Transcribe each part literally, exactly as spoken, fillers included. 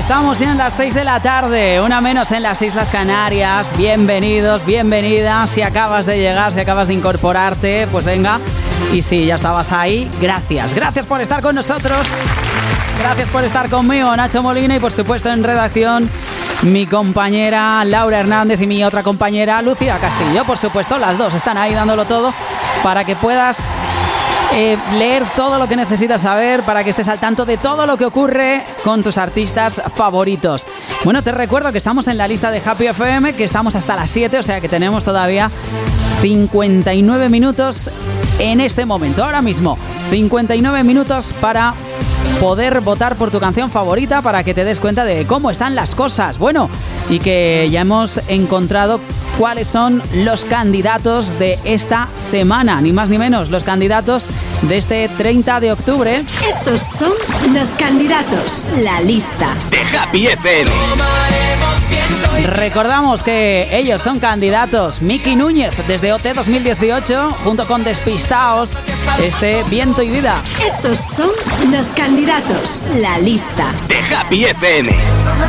Estamos ya en las seis de la tarde, una menos en las Islas Canarias. Bienvenidos, bienvenidas. Si acabas de llegar, si acabas de incorporarte, pues venga. Y si ya estabas ahí, gracias. Gracias por estar con nosotros. Gracias por estar conmigo, Nacho Molina, y por supuesto en redacción mi compañera Laura Hernández y mi otra compañera Lucía Castillo. Por supuesto, las dos están ahí dándolo todo para que puedas eh, leer todo lo que necesitas saber, para que estés al tanto de todo lo que ocurre con tus artistas favoritos. Bueno, te recuerdo que estamos en la lista de Happy F M, que estamos hasta las siete, o sea que tenemos todavía cincuenta y nueve minutos en este momento, ahora mismo. cincuenta y nueve minutos para poder votar por tu canción favorita, para que te des cuenta de cómo están las cosas. Bueno, y que ya hemos encontrado cuáles son los candidatos de esta semana, ni más ni menos, los candidatos de este treinta de octubre. Estos son los candidatos, la lista de Happy F M. Recordamos que ellos son candidatos. Miki Núñez desde O T dos mil dieciocho junto con Despistaos, este Viento y Vida. Estos son los candidatos, la lista de Happy F M.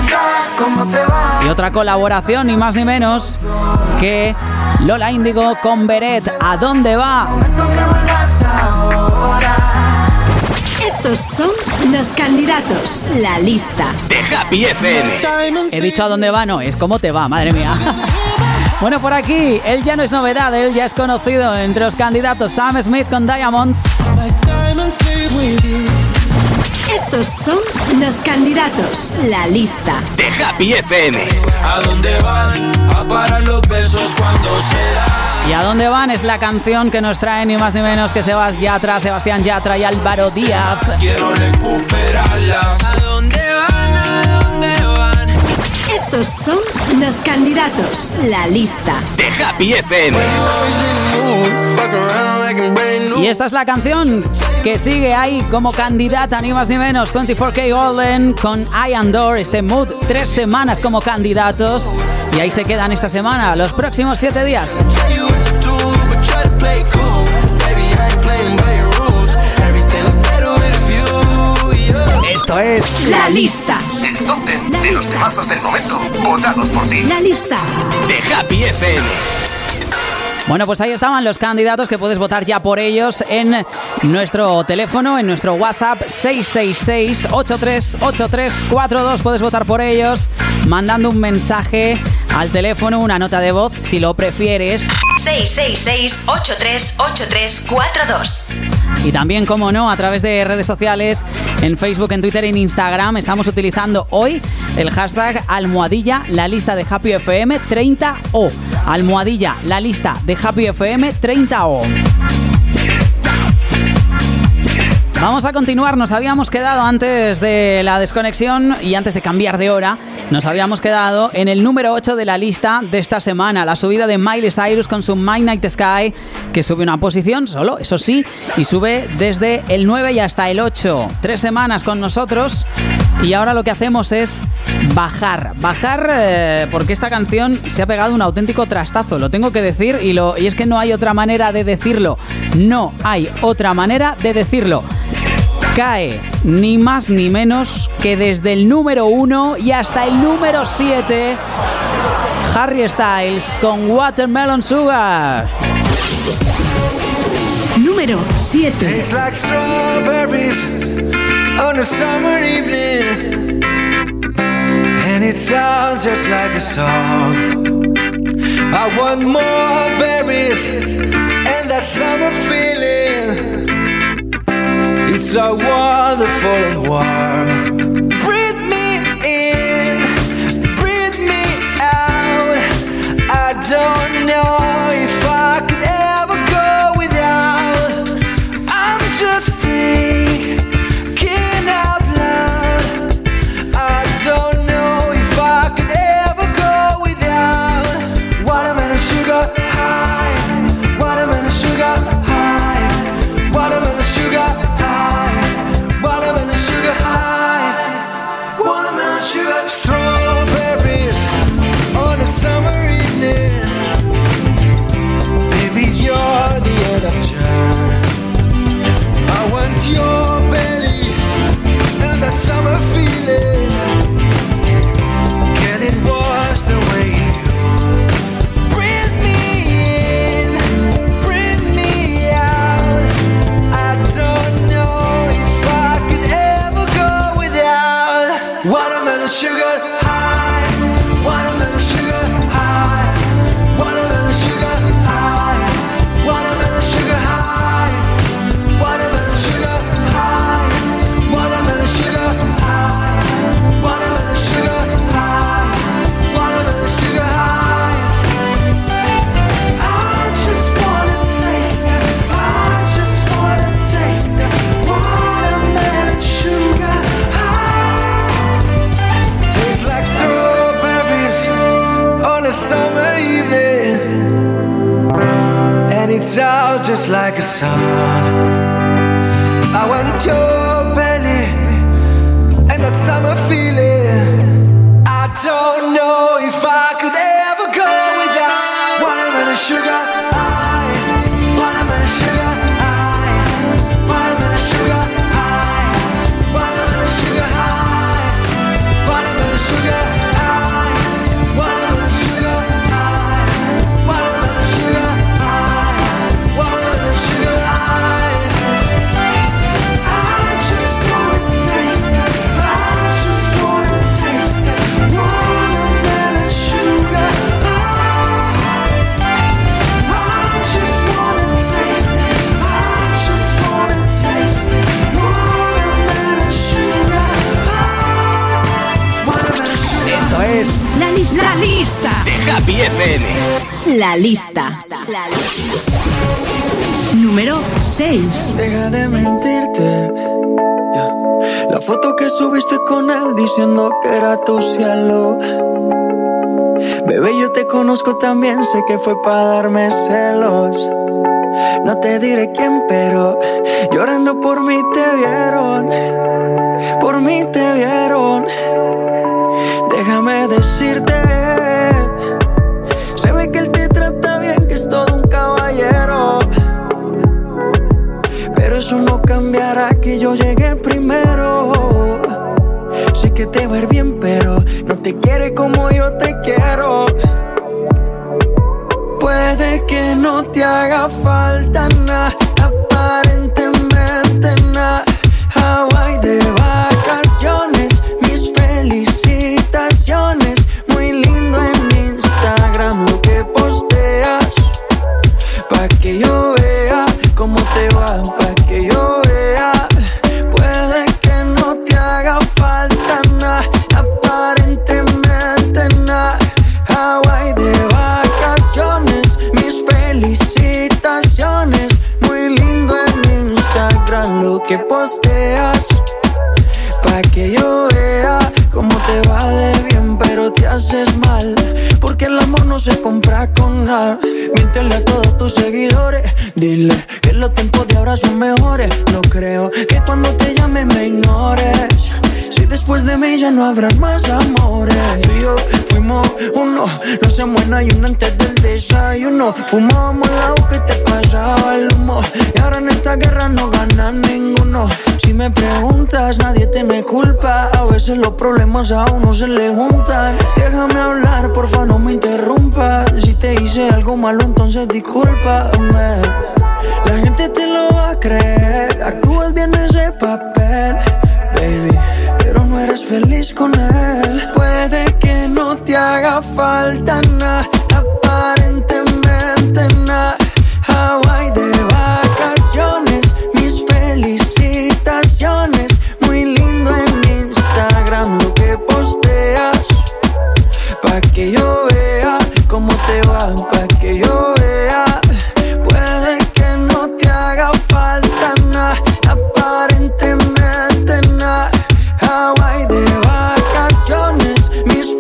Y otra colaboración, ni más ni menos que Lola Índigo con Beret. ¿A dónde va? Estos son los candidatos, la lista de Happy F M. He dicho a dónde va, no, es cómo te va, madre mía. Bueno, por aquí, él ya no es novedad, él ya es conocido entre los candidatos. Sam Smith con Diamonds. Estos son los candidatos, la lista de Happy F M. ¿A dónde van a parar los besos cuando se dan? ¿Y a dónde van? Es la canción que nos trae ni más ni menos que Sebas Yatra, Sebastián Yatra y Álvaro Díaz. Quiero recuperarlas. ¿A dónde van? ¿A dónde van? Estos son los candidatos, la lista de Happy F M. Y esta es la canción que sigue ahí como candidata, ni más ni menos. veinticuatro K Golden con I Adore, este Mood, tres semanas como candidatos. Y ahí se quedan esta semana, los próximos siete días. Esto es la lista. El top diez de los temazos del momento, votados por ti. La lista de Happy F M. Bueno, pues ahí estaban los candidatos, que puedes votar ya por ellos en nuestro teléfono, en nuestro WhatsApp seis seis seis, ocho tres ocho tres cuatro dos. Puedes votar por ellos mandando un mensaje al teléfono, una nota de voz, si lo prefieres. seis seis seis, ocho tres ocho tres cuatro dos. Y también, como no, a través de redes sociales, en Facebook, en Twitter y en Instagram. Estamos utilizando hoy el hashtag almohadilla la lista de Happy F M treinta O. Almohadilla la lista de Happy F M treinta O. Vamos a continuar, nos habíamos quedado antes de la desconexión y antes de cambiar de hora, nos habíamos quedado en el número ocho de la lista de esta semana, la subida de Miley Cyrus con su My Night Sky, que sube una posición solo, eso sí, y sube desde el nueve y hasta el ocho. Tres semanas con nosotros y ahora lo que hacemos es bajar, bajar eh, porque esta canción se ha pegado un auténtico trastazo, lo tengo que decir, y, lo, y es que no hay otra manera de decirlo, no hay otra manera de decirlo. Cae ni más ni menos que desde el número uno y hasta el número siete, Harry Styles con Watermelon Sugar. Número siete. It's like strawberries on a summer evening, and it sounds just like a song. I want more berries and that summer feeling. It's so wonderful and warm. Breathe me in, breathe me out. I don't know if I could ever go without. I'm just thinking out loud. I don't know if I could ever go without. Watermelon sugar high, watermelon sugar high, watermelon sugar high. Watermelon sugar high. sugar high, watermelon sugar high, watermelon sugar high, watermelon sugar high, watermelon sugar high, watermelon sugar high, watermelon sugar high, watermelon sugar high. I just wanna taste it, I just wanna taste it, watermelon sugar high. Tastes like strawberries on a summer evening, and it's all just like a song. I want your belly and that summer feeling. I don't know if I could ever go without watermelon sugar high, watermelon sugar high, watermelon sugar high, watermelon sugar high, watermelon sugar high, watermelon sugar high, watermelon sugar high, watermelon sugar high. I just wanna taste it, I just wanna taste it, watermelon sugar high. I just wanna taste it, I just wanna taste it, watermelon sugar high, watermelon sugar. Esto es La lista. La lista. de Happy F M. La lista. La lista. Número seis. Deja de mentirte. Yeah. La foto que subiste con él diciendo que era tu cielo. Bebé, yo te conozco también, sé que fue para darme celos. No te diré quién, pero llorando por mí te vieron. Por mí te vieron. Déjame decirte, se ve que él te trata bien, que es todo un caballero. Pero eso no cambiará que yo llegué primero. Sé que te va a ir bien, pero no te quiere como yo te quiero. Puede que no te haga falta nada, aparentemente nada. Hawaii de vacaciones, mis felicitaciones. Muy lindo en Instagram lo que posteas, pa' que yo vea cómo te va, pa' que yo vea. Puede que no te haga falta nada, aparentemente nada. Hawaii de vacaciones, mis felicitaciones. Muy lindo en Instagram lo que posteas, pa' que yo vea cómo te va de bien, pero te haces mal, porque el amor no se compra con nada. Miéntele a todos tus seguidores, dile que los tiempos de ahora son mejores. No creo que cuando te llame me ignores, si después de mí ya no habrán más amores. Tú y yo fuimos uno, no hacemos en ayuno antes del desayuno. Fumábamos el agua que te pasaba el humo, y ahora en esta guerra no gana ninguno. Si me preguntas, nadie te me culpa, a veces los problemas a uno se le juntan. Déjame hablar, porfa, no me interrumpas. Si te hice algo malo, entonces discúlpame. La gente te lo va a creer, actúas bien ese papel, baby, pero no eres feliz con él. Puede que no te haga falta nada, aparentemente nada. Hawaii de vacaciones, mis felicitaciones. Muy lindo en Instagram lo que posteas, pa' que yo vea cómo te va, pa' que yo vea. Puede que no te haga falta nada, aparentemente nada. Hawaii de vacaciones, mis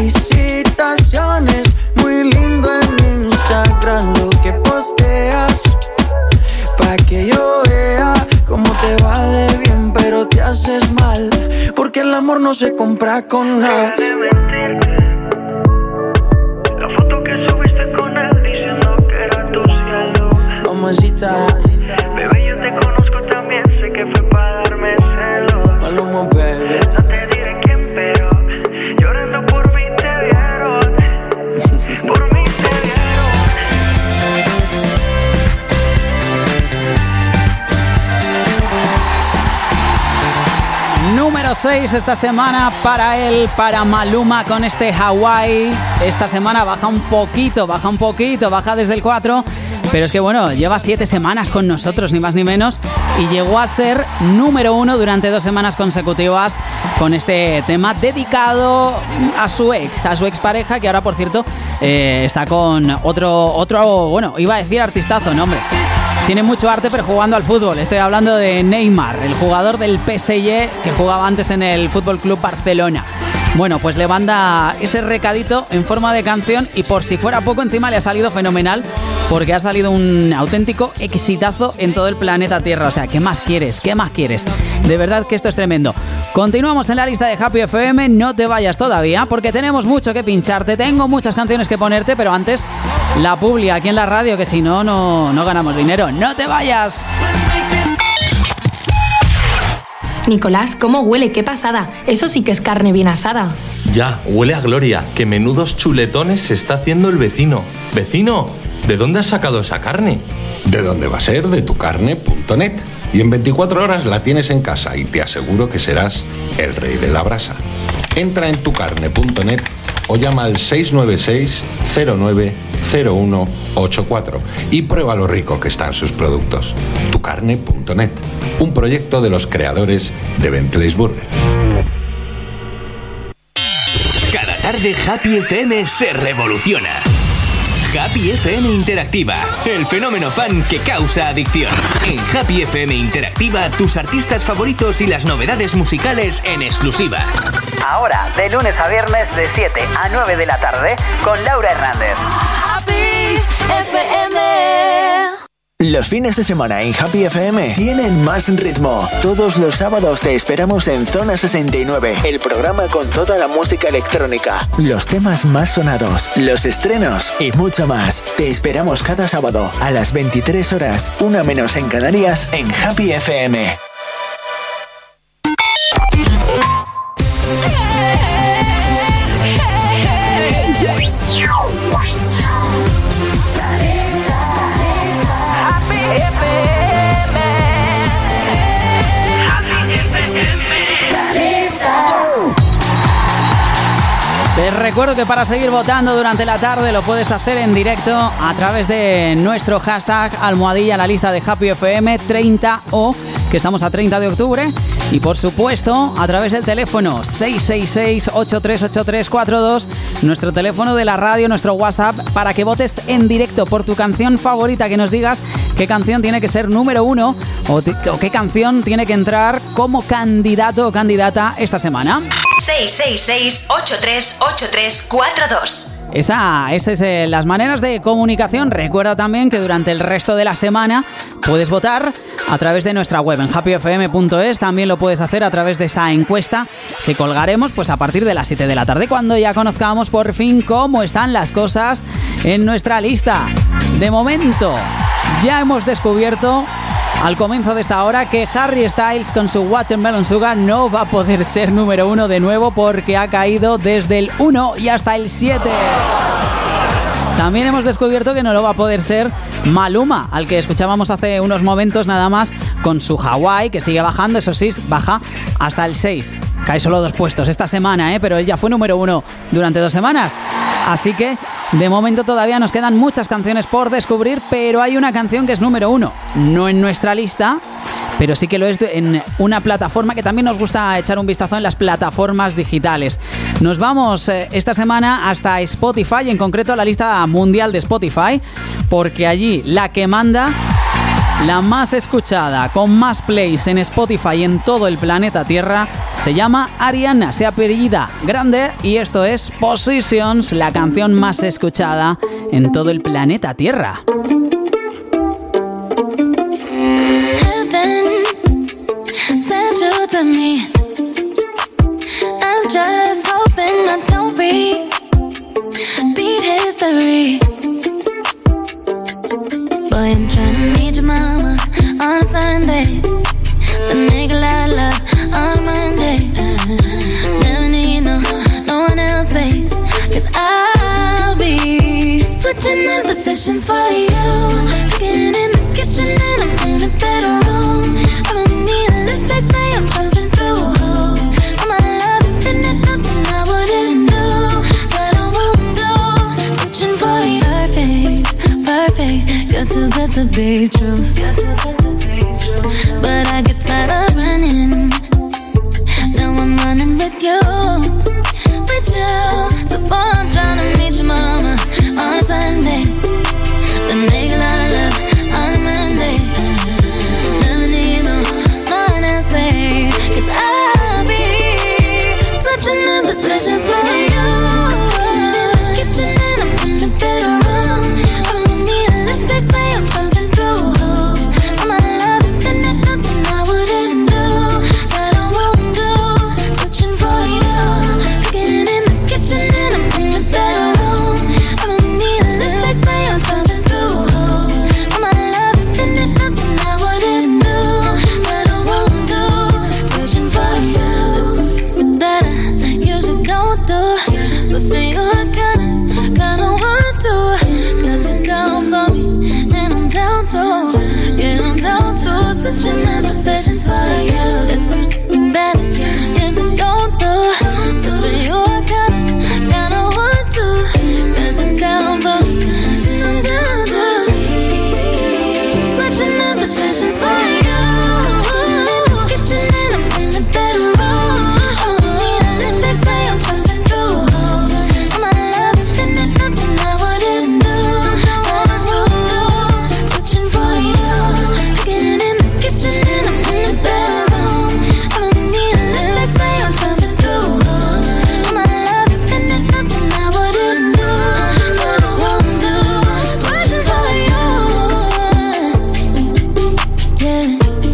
felicitaciones. Muy lindo en Instagram lo que posteas, pa' que yo vea cómo te va de bien, pero te haces mal, porque el amor no se compra con nada. La foto que subiste con él diciendo que era tu cielo. Mamacita, bebé, yo te conozco también, sé que fue para darme celos. Maluma, baby. No te diré quién, pero llorando por mí te vieron. Por mí te vieron. Número seis esta semana para él, para Maluma con este Hawaii. Esta semana baja un poquito, baja un poquito, baja desde el cuatro. Pero es que bueno, lleva siete semanas con nosotros, ni más ni menos. Y llegó a ser número uno durante dos semanas consecutivas con este tema dedicado a su ex, a su expareja, que ahora, por cierto, eh, está con otro, otro, bueno, iba a decir artistazo, no, hombre. Tiene mucho arte, pero jugando al fútbol. Estoy hablando de Neymar, el jugador del P S G que jugaba antes en el F C Barcelona. Bueno, pues le manda ese recadito en forma de canción y por si fuera poco, encima le ha salido fenomenal porque ha salido un auténtico exitazo en todo el planeta Tierra. O sea, ¿qué más quieres? ¿Qué más quieres? De verdad que esto es tremendo. Continuamos en la lista de Happy F M. No te vayas todavía porque tenemos mucho que pincharte. Tengo muchas canciones que ponerte, pero antes la publi aquí en la radio, que si no, no, no ganamos dinero. ¡No te vayas! Nicolás, ¿cómo huele? ¡Qué pasada! Eso sí que es carne bien asada. Ya, huele a gloria. ¡Qué menudos chuletones se está haciendo el vecino! ¡Vecino! ¿De dónde has sacado esa carne? ¿De dónde va a ser? De tucarne punto net. Y en veinticuatro horas la tienes en casa y te aseguro que serás el rey de la brasa. Entra en tucarne punto net o llama al seis nueve seis, cero nueve, cero uno ocho cuatro y prueba lo rico que están sus productos. tucarne punto net, un proyecto de los creadores de Bentley's Burger. Cada tarde Happy F M se revoluciona. Happy F M Interactiva, el fenómeno fan que causa adicción. En Happy F M Interactiva, tus artistas favoritos y las novedades musicales en exclusiva. Ahora, de lunes a viernes, de siete a nueve de la tarde, con Laura Hernández. Happy F M. Los fines de semana en Happy F M tienen más ritmo. Todos los sábados te esperamos en Zona sesenta y nueve, el programa con toda la música electrónica, los temas más sonados, los estrenos y mucho más. Te esperamos cada sábado a las veintitrés horas, una menos en Canarias, en Happy F M. Te recuerdo que para seguir votando durante la tarde lo puedes hacer en directo a través de nuestro hashtag almohadilla la lista de Happy F M treinta o que estamos a treinta de octubre y por supuesto a través del teléfono seis seis seis, ocho tres ocho tres cuatro dos, nuestro teléfono de la radio, nuestro WhatsApp, para que votes en directo por tu canción favorita, que nos digas qué canción tiene que ser número uno o, t- o qué canción tiene que entrar como candidato o candidata esta semana. seis seis seis, ocho tres ocho tres cuatro dos. Esa, esas es eh, las maneras de comunicación. Recuerda también que durante el resto de la semana puedes votar a través de nuestra web en happy f m punto es. También lo puedes hacer a través de esa encuesta que colgaremos pues a partir de las siete de la tarde, cuando ya conozcamos por fin cómo están las cosas en nuestra lista. De momento ya hemos descubierto al comienzo de esta hora que Harry Styles con su Watermelon Sugar no va a poder ser número uno de nuevo porque ha caído desde el uno y hasta el siete. También hemos descubierto que no lo va a poder ser Maluma, al que escuchábamos hace unos momentos nada más con su Hawaii, que sigue bajando, eso sí, baja hasta el seis. Cae solo dos puestos esta semana, ¿eh? Pero él ya fue número uno durante dos semanas. Así que, de momento todavía nos quedan muchas canciones por descubrir, pero hay una canción que es número uno. No en nuestra lista, pero sí que lo es en una plataforma que también nos gusta echar un vistazo en las plataformas digitales. Nos vamos eh, esta semana hasta Spotify, en concreto a la lista mundial de Spotify, porque allí la que manda, la más escuchada, con más plays en Spotify en todo el planeta Tierra, se llama Ariana, se apellida Grande, y esto es Positions, la canción más escuchada en todo el planeta Tierra. To me, I'm just hoping I don't repeat history. Boy, I'm trying to meet your mama on a Sunday, to make a lot of love on a Monday. Never need no, no one else, babe, 'cause I'll be switching up positions for you. to be true. But I get tired of running. Now I'm running with you, with you. So boy, I'm trying to meet your mama on a Sunday. The nigga I love on a Monday. Never need no one else, babe. Cause I'll be switching in positions for you. Switching up positions for you. It's something that I usually don't do. So for you I kinda, kinda want to. Cause you're down for me, you're down to. Switching up positions for you. In the kitchen and I'm in the bedroom. I need a lip that say I'm jumping through holes. I'm my love, if it ain't nothing I wouldn't do. But I won't do. Switching for you. Getting in kitchen and I'm in the bedroom. I don't need a little say I'm jumping through. My love, if it ain't nothing I wouldn't do, but I won't do. Searching for you, yeah.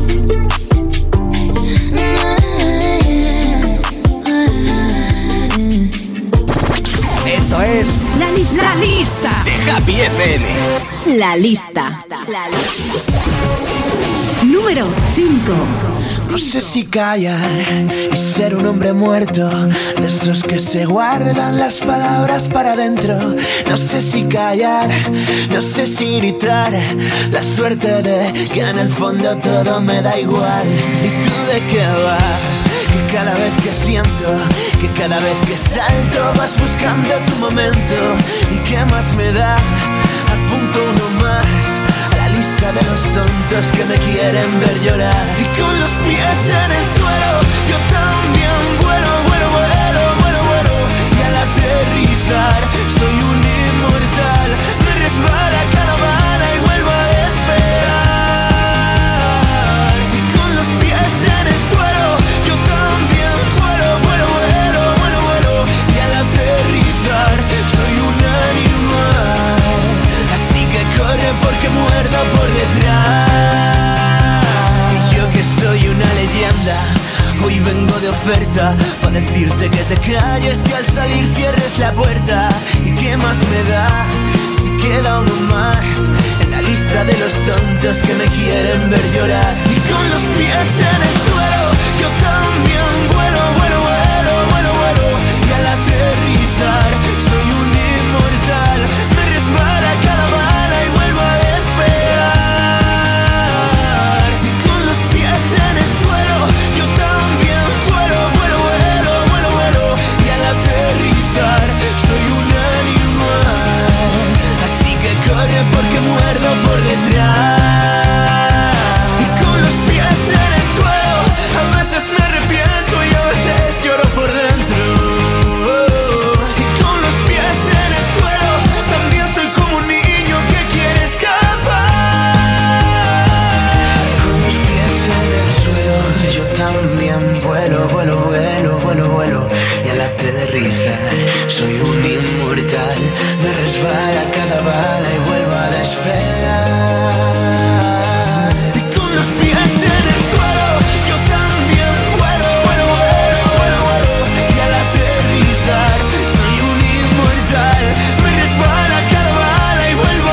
Esto es La lista, la lista de Happy F M. La lista. La lista. Número cinco. No sé si callar y ser un hombre muerto, de esos que se guardan las palabras para adentro. No sé si callar, no sé si gritar, la suerte de que en el fondo todo me da igual. ¿Y tú de qué vas? Que cada vez que siento, que cada vez que salto vas buscando tu momento. ¿Y qué más me da? Apunto uno más a la lista de los tontos que me quieren ver llorar. Y con los pies en el suelo yo también vuelo, vuelo, vuelo, vuelo, vuelo. Y al aterrizar soy un inmortal. Me resbala cada bala y vuelvo a despegar. Y con los pies en el suelo yo también vuelo, vuelo, vuelo, vuelo, vuelo. Y al aterrizar soy un animal. Así que corre porque muerdo por detrás. Y yo que soy una leyenda, hoy vengo de oferta para decirte que te calles y al salir cierres la puerta. ¿Y qué más me da si queda uno más en la lista de los tontos que me quieren ver llorar? Y con los pies en el suelo yo también vuelo, vuelo, vuelo, vuelo, vuelo. Y al aterrizar soy un inmortal. Me resbala cada bala y vuelvo a despegar. Y con los pies en el suelo yo también vuelo, vuelo, vuelo, vuelo, vuelo. Y al aterrizar soy un animal. Así que corre porque muerdo por detrás. Y con los pies en el suelo a veces me arrepiento y a veces lloro por dentro. Y con los pies en el suelo también soy como un niño que quiere escapar. Con los pies en el suelo yo también vuelo, vuelo, vuelo, vuelo, vuelo. Y al aterrizar soy un inmortal. Me resbala cada bala y vuelvo a despegar. Y con los pies en el suelo yo también vuelo, vuelo, vuelo, vuelo, vuelo. Y al aterrizar soy un inmortal. Me resbala cada bala y vuelvo a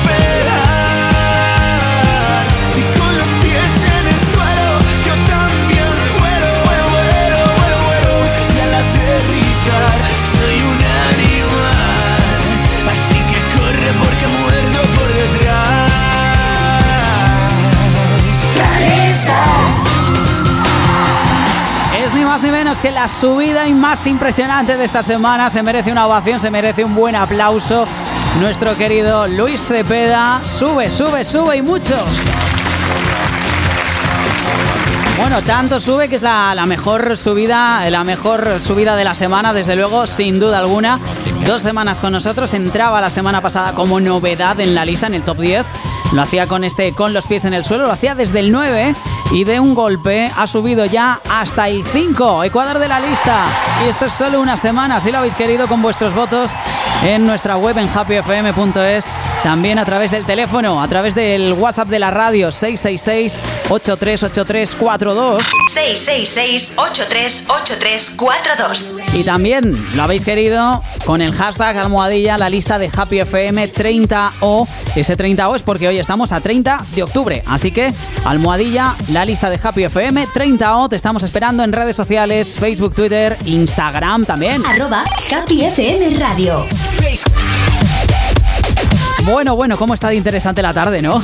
despegar. Y con los pies en el suelo yo también vuelo, vuelo, vuelo, vuelo, vuelo. Y al aterrizar soy un animal. Así que corre porque muerdo por detrás. La lista. Es ni más ni menos que la subida y más impresionante de esta semana. Se merece una ovación, se merece un buen aplauso. nuestro querido Luis Cepeda. Sube, sube, sube y mucho. Bueno, tanto sube que es la, la mejor subida, la mejor subida de la semana, desde luego, sin duda alguna. Dos semanas con nosotros, entraba la semana pasada como novedad en la lista, en el top diez. Lo hacía con este Con los pies en el suelo, lo hacía desde el nueve y de un golpe ha subido ya hasta el cinco, Ecuador de la lista. Y esto es solo una semana, si lo habéis querido, con vuestros votos en nuestra web en happy f m punto es. También a través del teléfono, a través del WhatsApp de la radio, seis seis seis, ocho tres ocho tres cuatro dos. seis seis seis, ocho tres ocho tres cuatro dos. Y también lo habéis querido con el hashtag almohadilla, la lista de Happy F M treinta O. Ese treinta O es porque hoy estamos a treinta de octubre. Así que almohadilla, la lista de Happy F M treinta O. Te estamos esperando en redes sociales, Facebook, Twitter, Instagram también. Arroba Happy F M Radio. Bueno, bueno, cómo está de interesante la tarde, ¿no?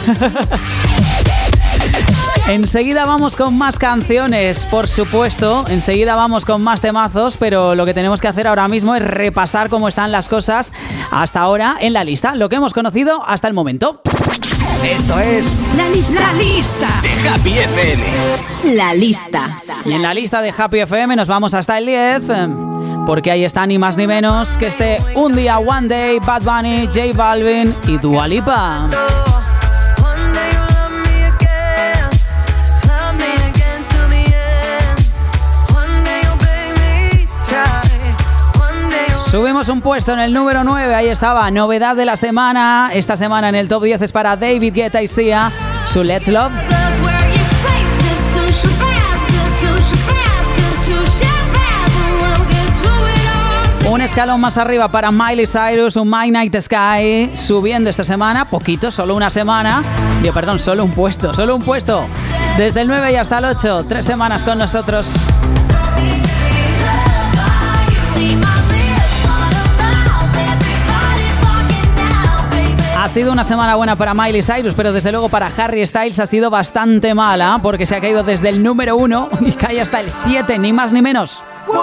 Enseguida vamos con más canciones, por supuesto. Enseguida vamos con más temazos, pero lo que tenemos que hacer ahora mismo es repasar cómo están las cosas hasta ahora en la lista, lo que hemos conocido hasta el momento. Esto es La lista. La lista. de Happy F M. La lista. Y en la lista de Happy F M nos vamos hasta el diez, porque ahí está ni más ni menos que este Un Día, One Day, Bad Bunny, J Balvin y Dua Lipa. Subimos un puesto en el número nueve, ahí estaba, novedad de la semana. Esta semana en el top diez es para David Guetta y Sia, su Let's Love. Un escalón más arriba para Miley Cyrus, un My Night Sky, subiendo esta semana, poquito, solo una semana, Digo, perdón, solo un puesto, solo un puesto, desde el nueve y hasta el ocho, tres semanas con nosotros. Ha sido una semana buena para Miley Cyrus, pero desde luego para Harry Styles ha sido bastante mala, porque se ha caído desde el número uno y cae hasta el siete, ni más ni menos.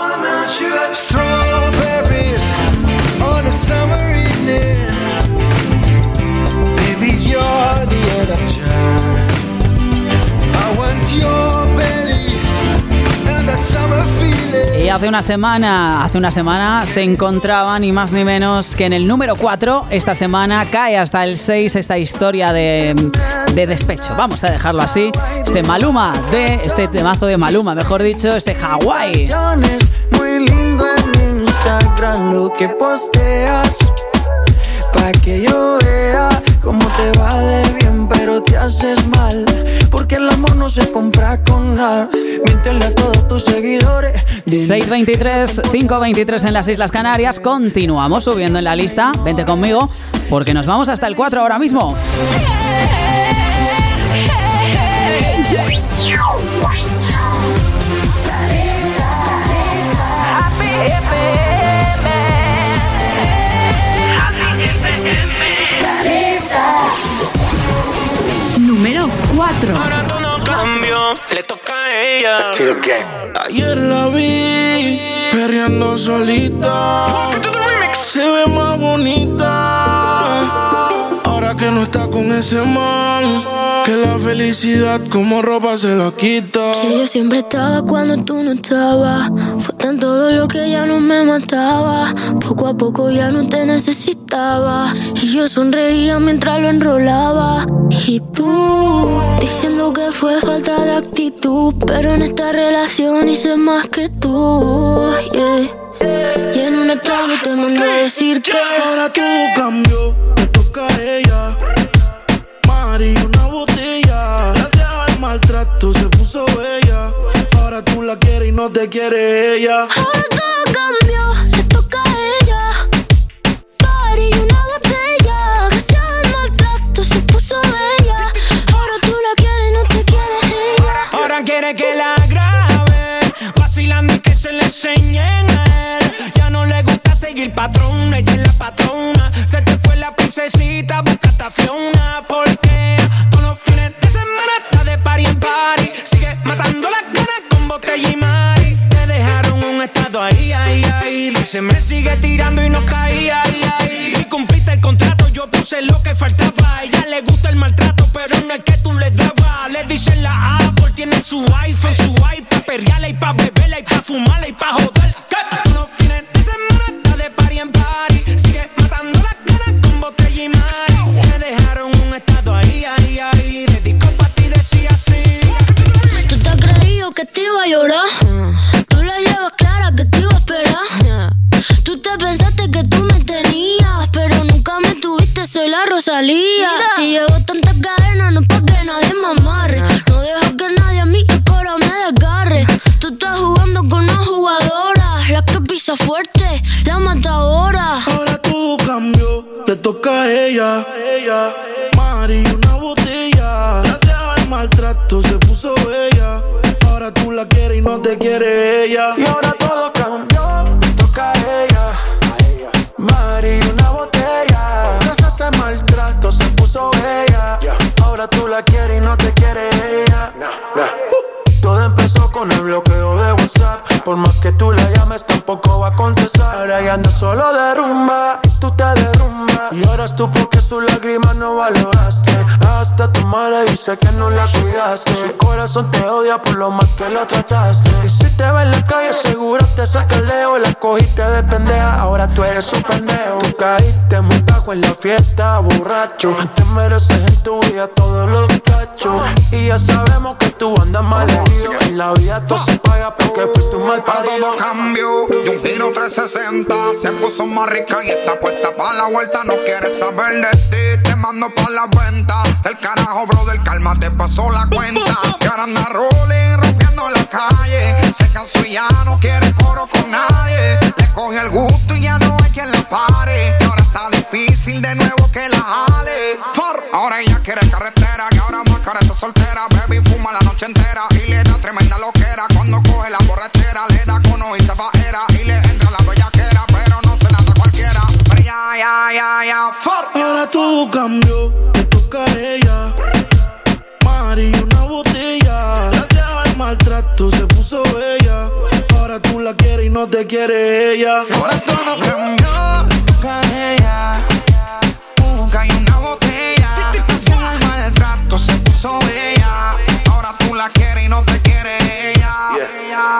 Y hace una semana, hace una semana se encontraba ni más ni menos que en el número cuatro. Esta semana cae hasta el seis esta historia de, de despecho. Vamos a dejarlo así. Este Maluma, de este temazo de Maluma, mejor dicho, este Hawái. Muy lindo en Instagram lo que posteas, pa' que yo vea cómo te va de bien, pero te haces mal, porque el amor no se compra con nada. Míntele a todos tus seguidores. seis veintitrés, cinco veintitrés en las Islas Canarias. Continuamos subiendo en la lista. Vente conmigo, porque nos vamos hasta el cuatro ahora mismo. Número cuatro. Ahora todo cambió, le toca a ella. Ayer la vi perreando solita, se ve más bonita ahora que no está con ese man, que la felicidad como ropa se la quita. Que yo siempre estaba cuando tú no estabas, fue tanto dolor que ya no me mataba, poco a poco ya no te necesitaba, y yo sonreía mientras lo enrolaba. Y tú, diciendo que fue falta de actitud, pero en esta relación hice más que tú, yeah. Y en un estado te mandé a decir que ahora todo cambió, le toca a ella. Mari, una botella, gracias al maltrato se puso bella. Ahora tú la quieres y no te quiere ella. Ahora todo cambió, le toca a ella. Mari, una botella, gracias al maltrato se puso bella. Ahora tú la quieres y no te quiere ella. Ahora quiere que la grabe, vacilando y que se le enseñen a él. Ya no le gusta seguir patrón, ella es la patrona. Se te fue la princesita, busca a Fiona. Porque todos los fines de semana está de party en party. Sigue matando las ganas con botella y mari. Te dejaron un estado ahí, ahí, ahí. Dice me sigue tirando y no caí, ahí, ahí. Y cumpliste el contrato yo puse lo que faltaba. A ella le gusta el maltrato, pero no el que tú le dabas. Le dicen la Apple, tiene su iPhone, su iPad, perreala y pa' beberla y pa' fumarla y pa' joder. Los fines de semana está de party en party. Sigue matando la cara con botella y mari. Me dejaron un estado ahí, ahí, ahí. Dedicó pa' ti, decía así. Tú te has creído que te iba a llorar. Tú la llevas clara que te iba a esperar. Tú te pensaste que tú me tenías, pero nunca me tuviste, soy la Rosalía. Si llevo tantas cadenas, no es pa' que nadie me amarre. No dejo que nadie a mí el cora me desgarre. Tú estás jugando con una jugadora, la que pisa fuerte, la mata ahora. Ahora todo cambió, le toca a ella. Mari, una botella. Gracias al maltrato se puso bella. Ahora tú la quieres y no te quiere ella. Y ahora todo cambió, le toca a ella. Mari, una botella. Gracias al maltrato se puso bella. Ahora tú la quieres y no te quiere ella. Todo empezó con el bloqueo de WhatsApp. Por más que tú la llames tampoco va a contestar. Ahora ya anda solo de rumba y tú te derrumbas. Y ahora tú porque sus lágrimas no valoraste. Hasta tu madre dice que no la cuidaste. Su corazón te odia por lo mal que la trataste. Y si te ve en la calle seguro te saca el leo. La cogiste de pendeja, ahora tú eres un pendejo. Tú caíste muy bajo en la fiesta, borracho. Te mereces en tu vida todos los cachos. Y ya sabemos que tú andas mal herido. En la vida todo se paga porque fuiste un mal parido. Todo cambió, de un giro trescientos sesenta. Se puso más rica y está puesta pa' la vuelta. No quieres saber de ti, te mando pa' la venta. El carajo, brother, calma, te pasó la cuenta. Que ahora anda rolling, rompiendo la calle. Se cansó y ya no quiere coro con nadie. Le coge el gusto y ya no hay quien la pare. Y ahora está difícil de nuevo que la jale. Ahora ella quiere carretera, que ahora más cara está soltera. Baby fuma la noche entera y le da tremenda loquera. Cuando coge la borrachera, le da cono y se faera. Y le entra la bellaquera, pero no se la da cualquiera. Pero ya, ya, ya, ya, for. Ahora todo cambió, le toca a ella. Mari, una botella. Gracias al maltrato se puso bella. Ahora tú la quieres y no te quiere ella. Ahora todo cambió, le toca a ella. Busca y una botella. Gracias al maltrato se puso bella. Ahora tú la quieres y no te quiere ella. La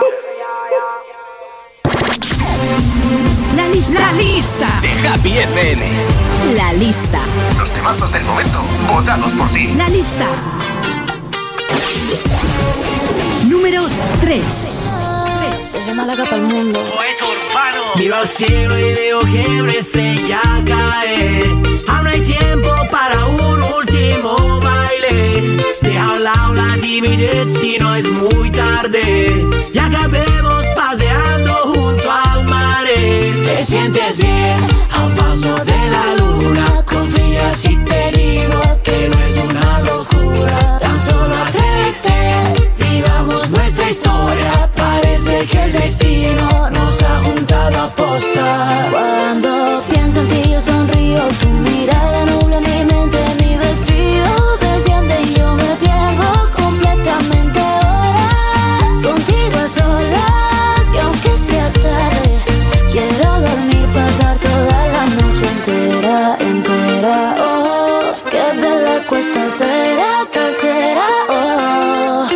lista. La lista. De Happy F M. La lista. Los temazos del momento, votados por ti. La lista. Número tres. Desde Málaga para el mundo. Miro al cielo y veo que una estrella cae. Aún no hay tiempo para un último baile. Deja a un lado la timidez si no es muy tarde. Y acabemos paseando junto al mar. Te sientes bien a un paso de la luna. Confía si te digo que no es una locura. Tan solo atrévete, vivamos nuestra historia. Parece que el destino nos ha juntado a posta. Cuando pienso en ti yo sonrío. Tu mirada nubla mi mente, mi vestido desciende y yo me pierdo completamente ahora. Contigo a solas y aunque sea tarde, quiero dormir, pasar toda la noche entera, entera. Oh, qué bella cuesta ser hasta será. Oh.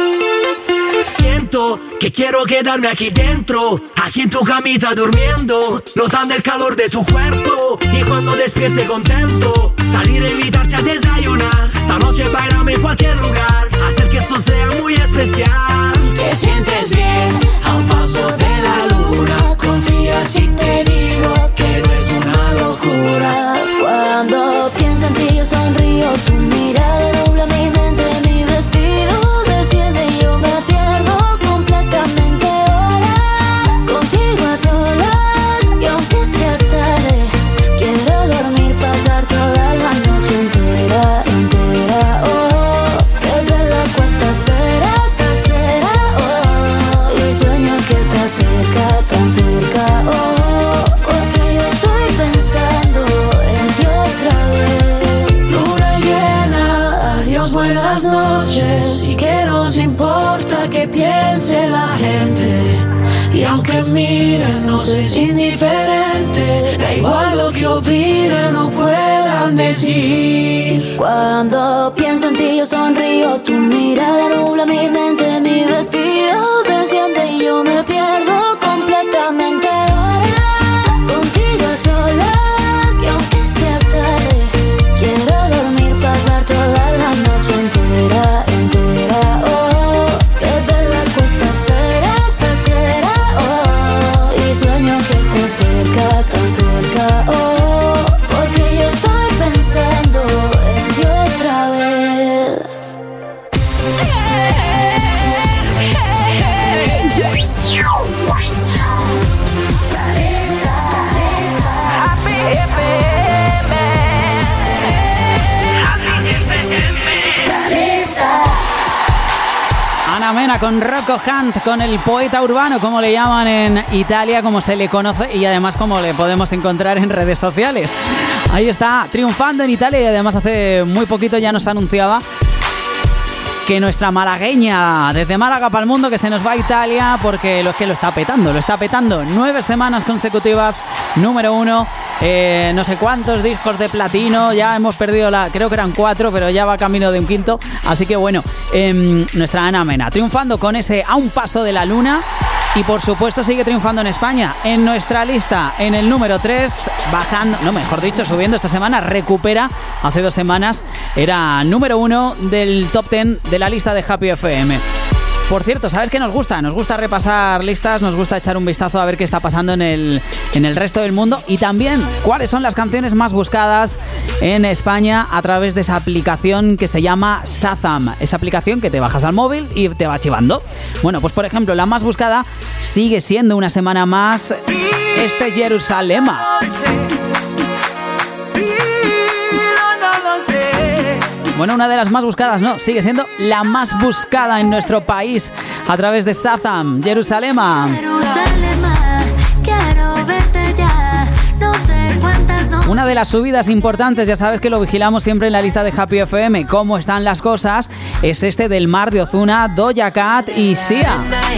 Siento que quiero quedarme aquí dentro, aquí en tu camita durmiendo, notando el calor de tu cuerpo. Y cuando despierte contento, salir a invitarte a desayunar. Esta noche bailame en cualquier lugar, hacer que esto sea muy especial. Te sientes bien a un paso de la luna. Confía si te digo que no es una locura. Cuando pienso en ti yo sonrío. Tu mirada nubla mi mente, mi vestido desciende y yo me pierdo completamente ahora. Contigo a solas y aunque sea tarde, quiero dormir, pasar toda la noche entera, entera. Oh, qué bella cuesta ser hasta será. Oh, y sueño que estás cerca, tan cerca. Oh, porque yo estoy pensando en ti otra vez. Luna llena, adiós, buenas noches. Y que nos importa que piense la gente. Y aunque miren, no es indiferente. Da igual lo que opinen o puedan decir. Cuando pienso en ti yo sonrío, tu mirada nubla mi mente, mi vestido desciende y yo me pierdo completamente. Ahora contigo a solas, y aunque sea tarde, quiero dormir, pasar toda la noche entera, entera. Oh, qué bella cuesta ser esta cera. Oh, y sueño que estés cerca, tan cerca. Oh, porque yo estoy pensando en ti otra vez. Ana Mena con Rocco Hunt, con el poeta urbano, como le llaman en Italia, como se le conoce y además como le podemos encontrar en redes sociales. Ahí está, triunfando en Italia y además hace muy poquito ya nos anunciaba que nuestra malagueña, desde Málaga para el mundo, que se nos va a Italia porque lo que lo está petando, lo está petando. Nueve semanas consecutivas, número uno, eh, no sé cuántos discos de platino, ya hemos perdido la, creo que eran cuatro, pero ya va camino de un quinto. Así que bueno, eh, nuestra Ana Mena triunfando con ese A un paso de la luna. Y por supuesto sigue triunfando en España. En nuestra lista, en el número tres, bajando, no, mejor dicho, subiendo esta semana, recupera, hace dos semanas, era número uno del top ten de la lista de Happy F M. Por cierto, ¿sabes qué nos gusta? Nos gusta repasar listas, nos gusta echar un vistazo a ver qué está pasando en el, en el resto del mundo y también cuáles son las canciones más buscadas en España a través de esa aplicación que se llama Shazam. Esa aplicación que te bajas al móvil y te va archivando. Bueno, pues por ejemplo, la más buscada sigue siendo una semana más este Jerusalema. Bueno, una de las más buscadas, no, sigue siendo la más buscada en nuestro país a través de Shazam, Jerusalema. Una de las subidas importantes, ya sabes que lo vigilamos siempre en la lista de Happy F M, cómo están las cosas, es este del Mar de Ozuna, Doja Cat y Sia.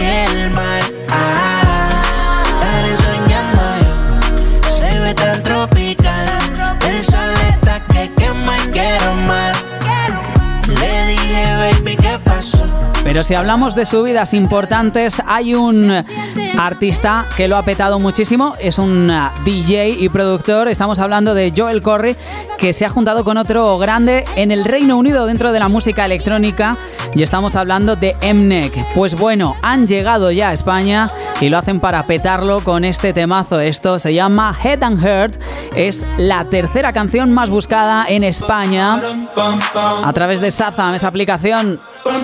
Se ve tan tropical, el sol está que quema y quiero más. Le dije, baby, ¿qué pasó? Pero si hablamos de subidas importantes, hay un artista que lo ha petado muchísimo, es un D J y productor, estamos hablando de Joel Corry, que se ha juntado con otro grande en el Reino Unido dentro de la música electrónica, y estamos hablando de Mnek. Pues bueno, han llegado ya a España y lo hacen para petarlo con este temazo. Esto se llama Head and Heart, es la tercera canción más buscada en España a través de Shazam, esa aplicación. Oh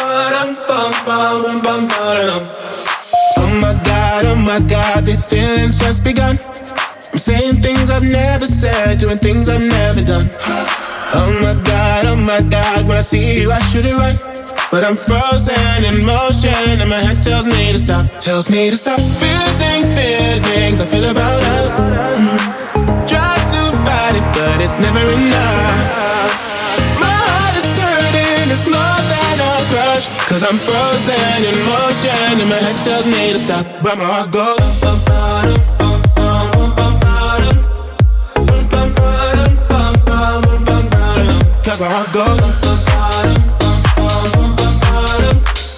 my God, oh my God, these feelings just begun. I'm saying things I've never said, doing things I've never done. Oh my God, oh my God, when I see you I should it right, but I'm frozen in motion and my head tells me to stop, tells me to stop. Feeling, feelings I feel about us. Mm-hmm. Try to fight it, but it's never enough. My heart is hurting, it's more than a crush, cause I'm frozen in motion and my head tells me to stop, but my heart goes bum, bum, bum, bum, bum, bum, bum, bum, bum, bum, bum, cause my heart goes bum, bum, bum, bum, bum,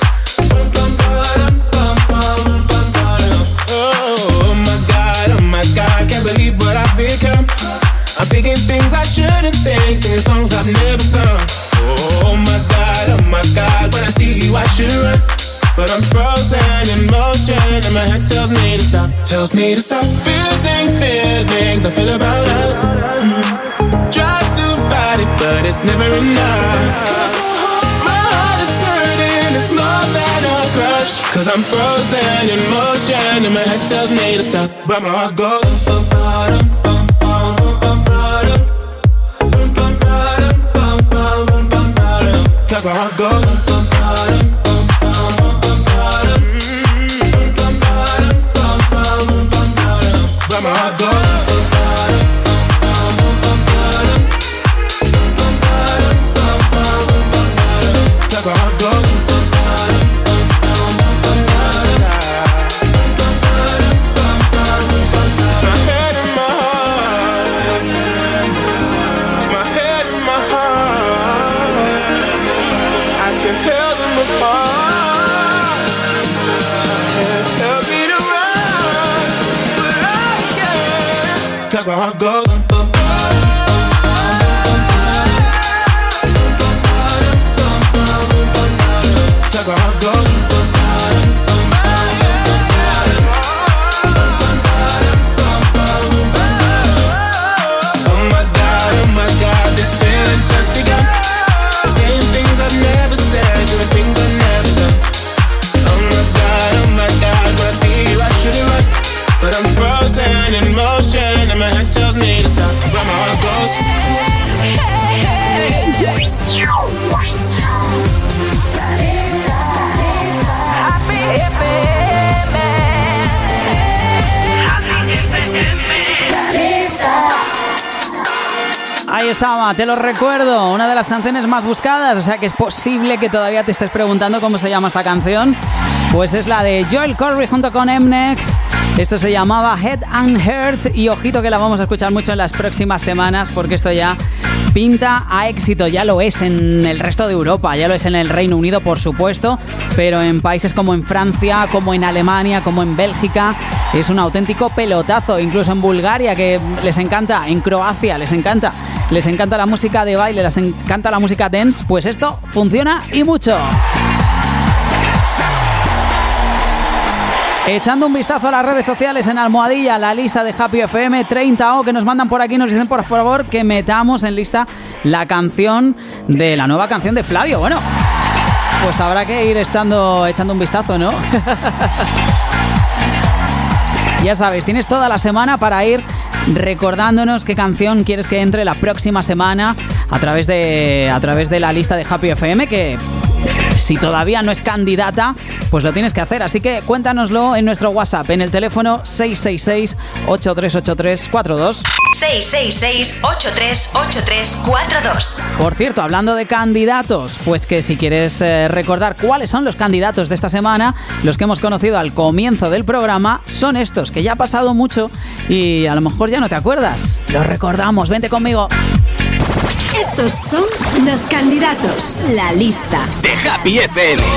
oh my God, oh my God, can't believe what I've become. I'm thinking things I shouldn't think, singing songs I've never sung. Oh my God, oh my God, when I see you I should run, but I'm frozen in motion and my head tells me to stop, tells me to stop. Feeling, feelings I feel about us. Mm-hmm. Try to fight it, but it's never enough. Cause my heart is hurting, it's more than a crush, cause I'm frozen in motion and my head tells me to stop, but my heart goes bum, bum, bum, bum, bum, bum, cause my heart goes bum, bum, bum, bum, bum, but my heart goes cause my heart goes That's my heart goes. That's my heart goes. In motion, and my head tells me to stop. Where my heart goes. Ahí estaba, te lo recuerdo, una de las canciones más buscadas, o sea que es posible que todavía te estés preguntando cómo se llama esta canción. Pues es la de Joel Corry junto con Mnek. Esto se llamaba Head and Heart y ojito que la vamos a escuchar mucho en las próximas semanas porque esto ya pinta a éxito. Ya lo es en el resto de Europa, ya lo es en el Reino Unido, por supuesto, pero en países como en Francia, como en Alemania, como en Bélgica, es un auténtico pelotazo. Incluso en Bulgaria, que les encanta, en Croacia les encanta, les encanta la música de baile, les encanta la música dance, pues esto funciona y mucho. Echando un vistazo a las redes sociales en Almohadilla, la lista de Happy F M treinta O que nos mandan por aquí, nos dicen por favor que metamos en lista la canción de la nueva canción de Flavio. Bueno, pues habrá que ir estando echando un vistazo, ¿no? Ya sabes, tienes toda la semana para ir recordándonos qué canción quieres que entre la próxima semana a través de, a través de la lista de Happy F M, que si todavía no es candidata, pues lo tienes que hacer. Así que cuéntanoslo en nuestro WhatsApp, en el teléfono seis seis seis, ocho tres ocho tres cuatro dos. seis seis seis, ocho tres ocho tres cuatro dos. Por cierto, hablando de candidatos, pues que si quieres eh, recordar cuáles son los candidatos de esta semana, los que hemos conocido al comienzo del programa, son estos, que ya ha pasado mucho y a lo mejor ya no te acuerdas. Los recordamos, vente conmigo. Estos son los candidatos. La lista de Happy F M.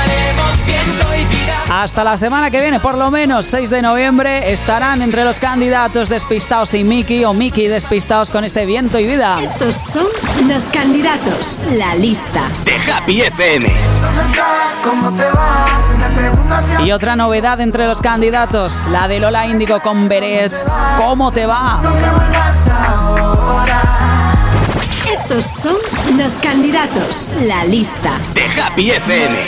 Hasta la semana que viene, por lo menos seis de noviembre, estarán entre los candidatos Despistaos y Miki, o Miki y Despistaos con este Viento y Vida. Estos son los candidatos. La lista de Happy F M. Y otra novedad entre los candidatos, la de Lola Índigo con Beret. ¿Cómo te va? Estos son los candidatos. La lista de Happy F M.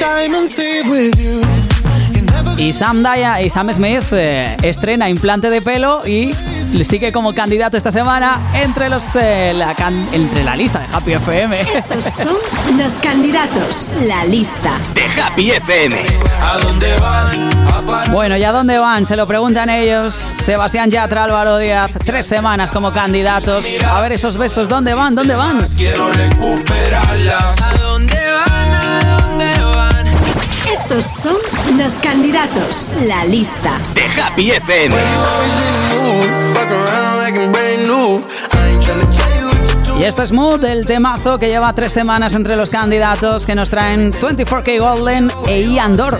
Y Sam Daya y Sam Smith eh, estrena implante de pelo y sigue como candidato esta semana entre los eh, la can, entre la lista de Happy F M. Estos son los candidatos. La lista de Happy F M. ¿A dónde van? Bueno, ¿y a dónde van? Se lo preguntan ellos. Sebastián Yatra, Álvaro Díaz, tres semanas como candidatos. A ver esos besos, ¿dónde van? ¿Dónde van? Quiero recuperarlas. ¿A dónde van? ¿A dónde van? Estos son los candidatos. La lista de Happy F M. Y esto es Mood, el temazo que lleva tres semanas entre los candidatos que nos traen veinticuatro K Golden e Ian Dor.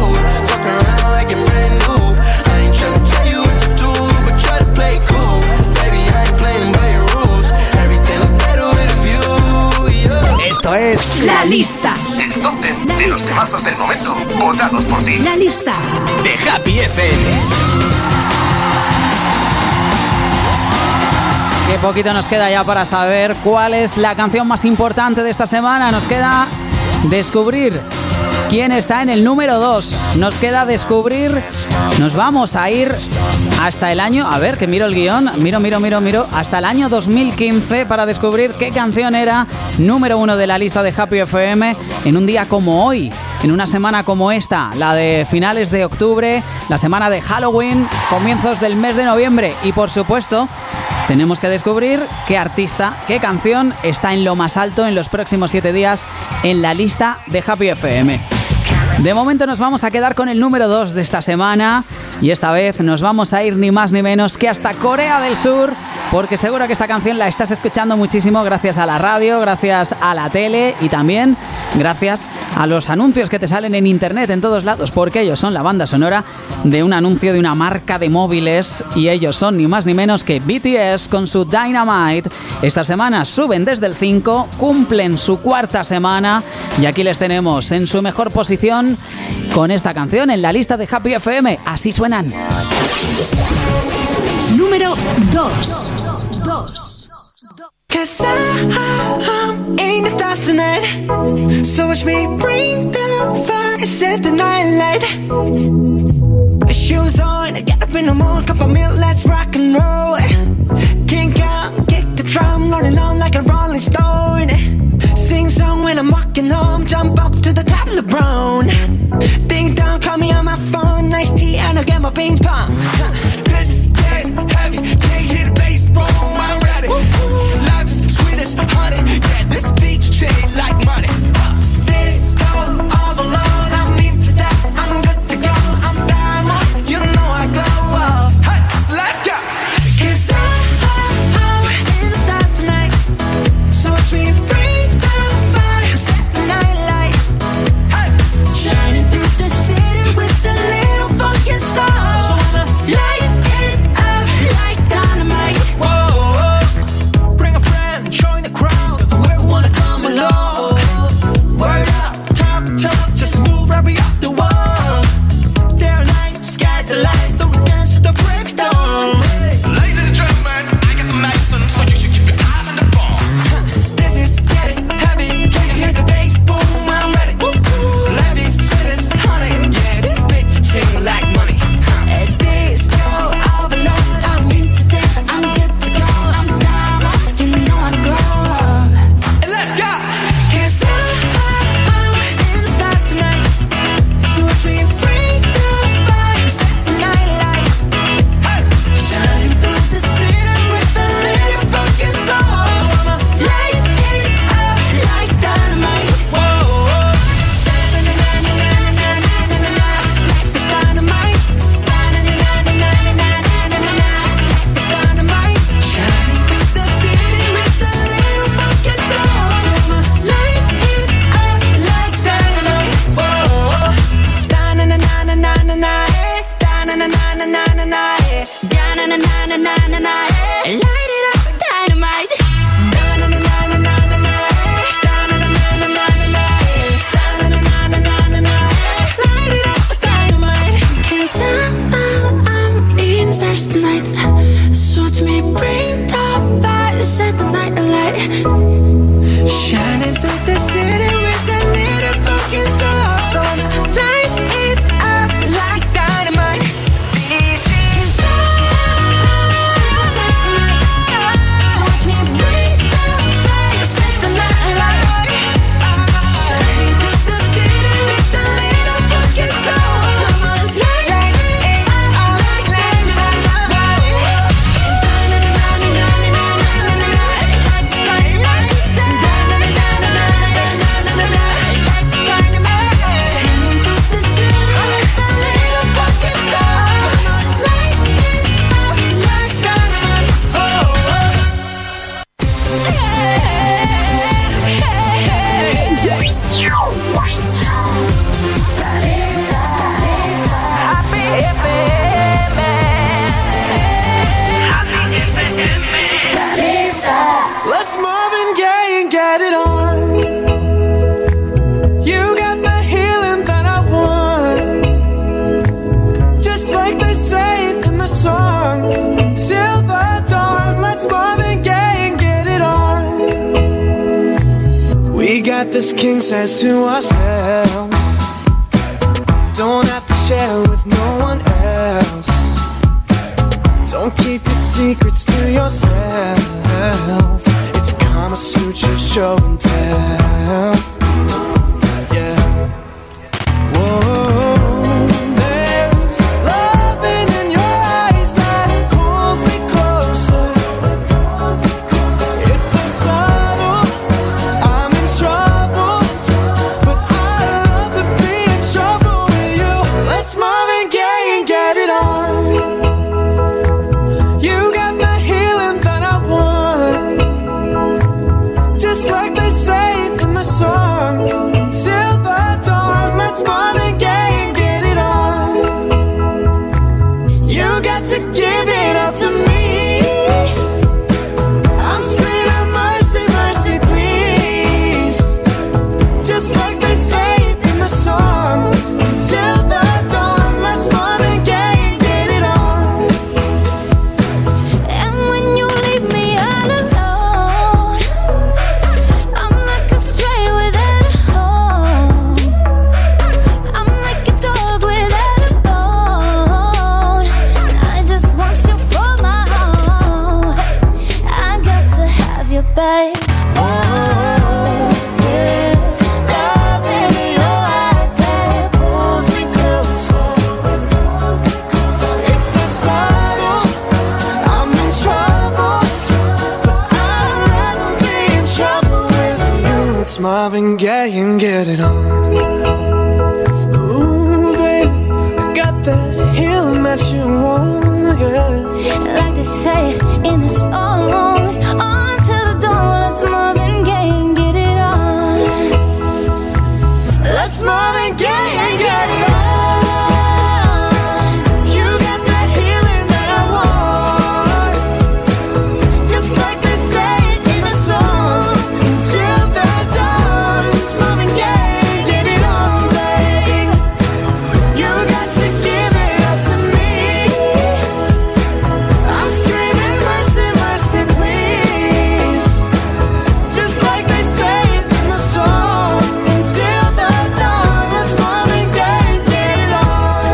Esto es La Lista. El top diez de los temazos del momento, votados por ti. La Lista de Happy F M. Qué poquito nos queda ya para saber cuál es la canción más importante de esta semana. Nos queda descubrir quién está en el número dos. Nos queda descubrir... Nos vamos a ir hasta el año... A ver, que miro el guión. Miro, miro, miro, miro. Hasta el año dos mil quince para descubrir qué canción era número uno de la lista de Happy F M en un día como hoy. En una semana como esta, la de finales de octubre, la semana de Halloween, comienzos del mes de noviembre. Y por supuesto, tenemos que descubrir qué artista, qué canción está en lo más alto en los próximos siete días en la lista de Happy F M. De momento nos vamos a quedar con el número dos de esta semana y esta vez nos vamos a ir ni más ni menos que hasta Corea del Sur, porque seguro que esta canción la estás escuchando muchísimo gracias a la radio, gracias a la tele y también gracias a los anuncios que te salen en internet en todos lados, porque ellos son la banda sonora de un anuncio de una marca de móviles y ellos son ni más ni menos que B T S con su Dynamite. Esta semana suben desde el cinco, cumplen su cuarta semana y aquí les tenemos en su mejor posición con esta canción en la lista de Happy F M. Así suenan. Número dos. Cause I'm in the stars tonight. So watch me bring the fire and set the night light. Shoes on, get up in the morning, cup of milk, let's rock and roll. Kink out, kick the drum, rolling on like a rolling stone. Sing song when I'm walking home, jump up to the top of the brown. Ding dong, call me on my phone, nice tea and I'll get my ping pong. This is getting heavy, can't hear the bass, boom, I'm ready. Life is sweet as honey, yeah, this beat chain like money. This go all alone, I'm into that, I'm good to go, I'm diamond, you know I glow up. Hey, so let's go. Cause I'm, I'm in the stars tonight, so watch me bring the fire, set the night light. Hey, shining through the city with a little funky soul. So I'ma light it up like dynamite. Whoa, bring a friend, join the crowd, whoever wanna come along. Word up, talk, talk, just move right up the wall. They're light, skies are light, so we dance to the breakdown. Ladies and gentlemen, I got the medicine, so you should keep your eyes on the ball. This is getting heavy, can you hear the bass? Boom, I'm ready. Life is sweet as honey, yeah, this bitch chain like money. At this go all alone, I'm into that, I'm good to go, I'm down, you know I glow. And let's go. Cause I'm in the stars tonight, so watch me bring the fire, set the night light. Hey, shining through the city with a little funky soul. So I'ma light it up like dynamite. Whoa, da-na-na-na-na-na-na-na-na-na. Life is dynamite. Da-na-na-na-na-na-na-na-na. Life is dynamite. Shining through the city with a little funky soul. So I'ma light it up like dynamite. Whoa, da-na-na-na-na-na-na-na. Da-na-na-na-na-na-na. Da-na-na-na-na-na-na. Light it up like dynamite. Da-na-na-na-na-na-na. Da-na-na-na-na-na-na. Da-na-na-na-na-na-na. Light it up like dynamite. Cause I'm, I'm, I'm in stars tonight. So watch me bring the fire, set the night alight. Shining through the city with a little funky soul. So I'ma light it up like dynamite. This is so watch me bring the fire, set the night alight. Shining through the city with a little funky soul. So I'ma light it up like dynamite. Let's Marvin Gaye and get it on. You got the healing that I want, just like they say in the song. Till the dawn, let's Marvin Gaye and get it on. We got this king size to ourselves, don't have to share with no one else. Don't keep your secrets to yourself. It's Kama Sutra show and tell. Yeah. Whoa. There's loving in your eyes that pulls me closer. It's so subtle, I'm in trouble, but I love to be in trouble with you. Let's Marvin Gaye and get it on. You got the healing that I want, just like they say in the song. give it up to me. I'm screaming mercy, mercy, please. Just like they say in the song. Till the dawn, let's Marvin Gaye and get it on. And when you leave me all alone, I'm like a stray without a home. I'm like a dog without a bone. I just want you for my home. I got to have you, babe. Oh, yes. Love in your eyes that pulls me closer. It's so subtle, I'm in trouble, but I'd rather be in trouble with you. It's Marvin Gaye and get it on. Ooh, babe, I got that healing that you want, yeah. Like they say in the songs, on till the dawn, let's Marvin Gaye and get it on. Let's Marvin Gaye and get it on. You got that healing that I want. Just like they say in the song. Till the dawn, it's Marvin Gaye, get it on, babe. You got to give it up to me. I'm screaming mercy, mercy, please. Just like they say in the song. Until the dawn, let's Marvin Gaye, get it on.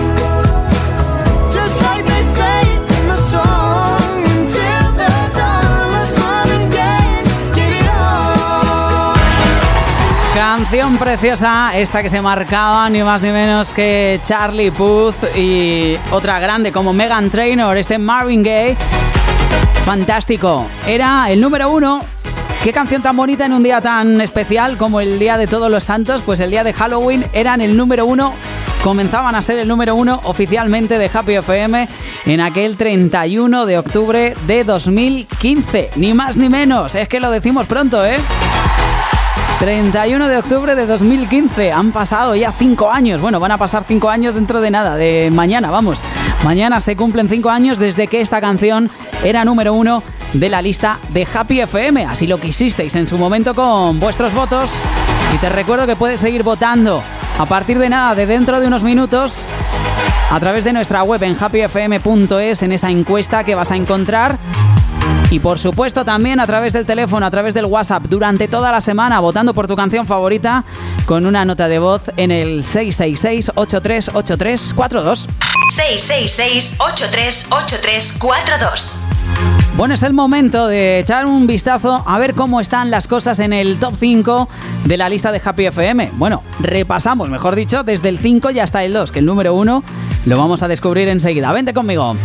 Just like they say in the song. Until the dawn, let's Marvin Gaye, get it on. Canción preciosa, esta que se marcaba ni más ni menos que Charlie Puth y otra grande como Meghan Trainor, este Marvin Gaye. Fantástico, era el número uno. Qué canción tan bonita en un día tan especial como el Día de Todos los Santos. Pues el día de Halloween eran el número uno, comenzaban a ser el número uno oficialmente de Happy F M en aquel treinta y uno de octubre de dos mil quince. Ni más ni menos, es que lo decimos pronto, ¿eh? treinta y uno de octubre de dos mil quince, han pasado ya cinco años. Bueno, van a pasar cinco años dentro de nada, de mañana, vamos. Mañana se cumplen cinco años desde que esta canción era número uno de la lista de Happy F M. Así lo quisisteis en su momento con vuestros votos. Y te recuerdo que puedes seguir votando a partir de nada, de dentro de unos minutos, a través de nuestra web en happy f m punto es, en esa encuesta que vas a encontrar. Y por supuesto también a través del teléfono, a través del WhatsApp, durante toda la semana, votando por tu canción favorita con una nota de voz en el seis seis seis, ocho tres ocho tres cuatro dos. seis seis seis, ocho tres ocho tres cuatro dos. Bueno, es el momento de echar un vistazo a ver cómo están las cosas en el top cinco de la lista de Happy F M. Bueno, repasamos, mejor dicho, desde el cinco y hasta el dos, que el número uno lo vamos a descubrir enseguida. Vente conmigo.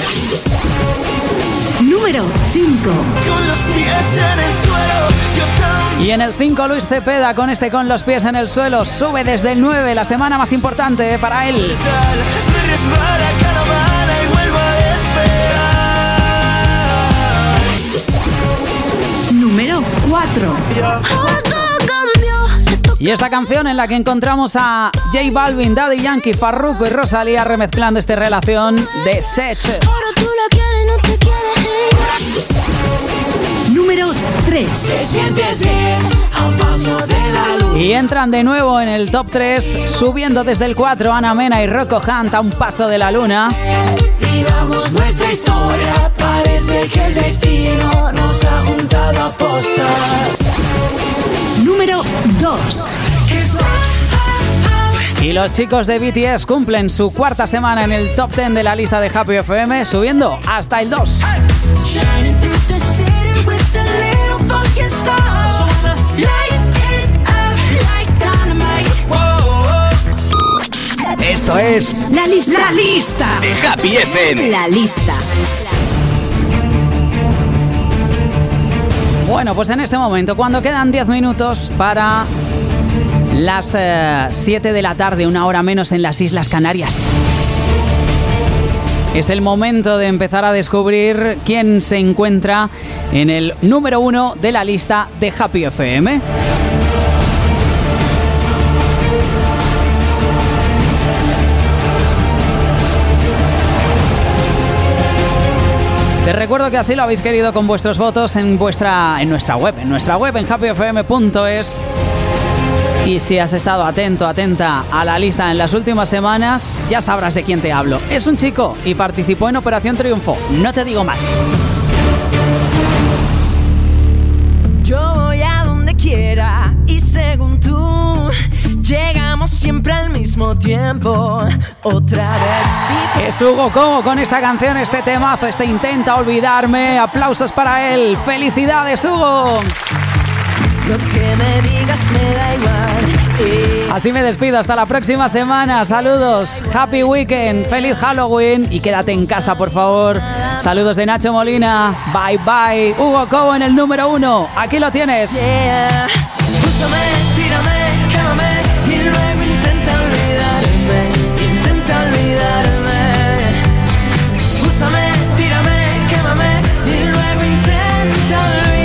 Número cinco. Con los pies en el suelo, yo también. Y en el cinco, Luis Cepeda con este Con los pies en el suelo. Sube desde el nueve, la semana más importante para él. Me resbala cada bala y vuelvo a despegar. Número cuatro. Y esta canción en la que encontramos a J Balvin, Daddy Yankee, Farruko y Rosalía remezclando esta relación de Sech. Número tres. Y entran de nuevo en el top tres, subiendo desde el cuatro, Ana Mena y Rocco Hunt, a un paso de la luna. Vivamos nuestra historia, parece que el destino nos ha juntado a posta. Número dos. Y los chicos de B T S cumplen su cuarta semana en el top diez de la lista de Happy F M, subiendo hasta el dos. Esto es La lista. La lista de Happy F M. La lista. Bueno, pues en este momento, cuando quedan diez minutos para las eh, siete de la tarde, una hora menos en las Islas Canarias, es el momento de empezar a descubrir quién se encuentra en el número uno de la lista de Happy F M. Te recuerdo que así lo habéis querido con vuestros votos en vuestra en nuestra web, en nuestra web en happy f m punto es. Y si has estado atento, atenta a la lista en las últimas semanas, ya sabrás de quién te hablo. Es un chico y participó en Operación Triunfo. No te digo más. Yo voy a donde quiera y según tú llegamos siempre al mismo tiempo. Otra vez. Es Hugo Como con esta canción, este temazo, este Intenta Olvidarme. Aplausos para él. ¡Felicidades, Hugo! Lo que me digas me da igual. Así me despido, hasta la próxima semana. Saludos, happy weekend, feliz Halloween y quédate en casa, por favor. Saludos de Nacho Molina. Bye bye. Hugo Como en el número uno. Aquí lo tienes. Yeah. Úsame, tírame, quémame y luego intenta olvidarme. Intenta olvidarme. Úsame, tírame, quémame y luego intenta olvidarme.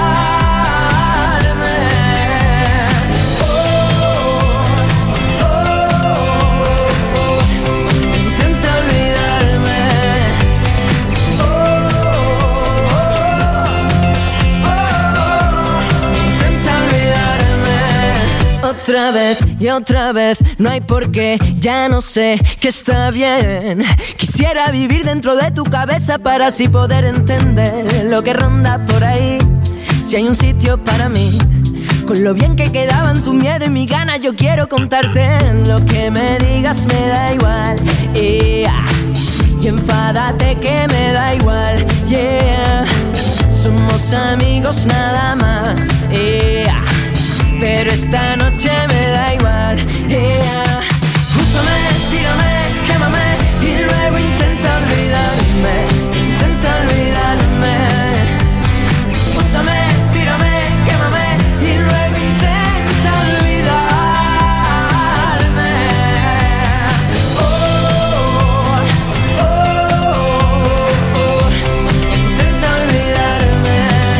Otra vez y otra vez, no hay por qué, ya no sé que está bien. Quisiera vivir dentro de tu cabeza para así poder entender lo que ronda por ahí. Si hay un sitio para mí, con lo bien que quedaban tu miedo y mi gana, yo quiero contarte. Lo que me digas me da igual, yeah. Y enfádate que me da igual, yeah. Somos amigos nada más, yeah. Pero esta noche me da igual, yeah. Úsame, tírame, quémame y luego intenta olvidarme. Intenta olvidarme. Úsame, tírame, quémame y luego intenta olvidarme. Oh, oh, oh, oh. Intenta olvidarme.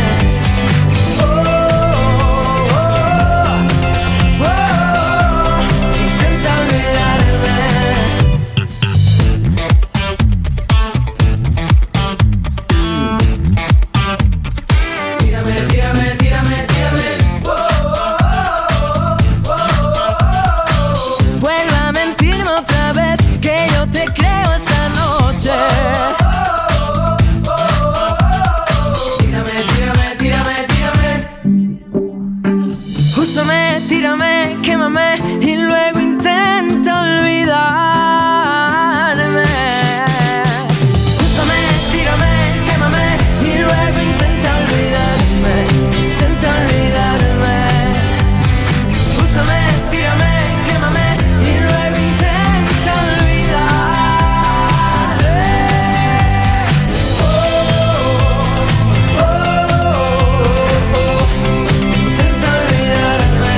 Tírame, quémame y luego intenta olvidarme. Úsame, tírame, quémame y luego intenta olvidarme. Intenta olvidarme. Úsame, tírame, quémame y luego intenta olvidarme. Oh, oh, oh, oh, oh. Intenta olvidarme.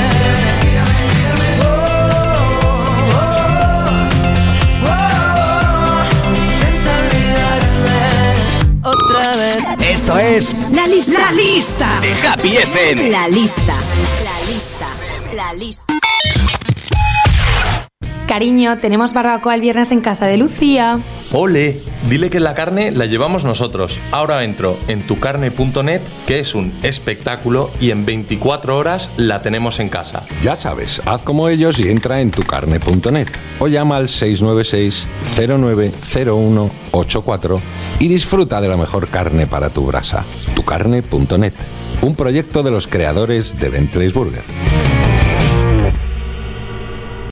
Esto es La lista. La lista. de Happy F M. La lista. La lista. La lista. Cariño, tenemos barbacoa el viernes en casa de Lucía. ¡Ole! Dile que la carne la llevamos nosotros. Ahora entro en tucarne punto net, que es un espectáculo, y en veinticuatro horas la tenemos en casa. Ya sabes, haz como ellos y entra en tucarne punto net o llama al seis nueve seis, cero nueve cero uno ocho cuatro y disfruta de la mejor carne para tu brasa. tucarne punto net, un proyecto de los creadores de Bentley's Burger.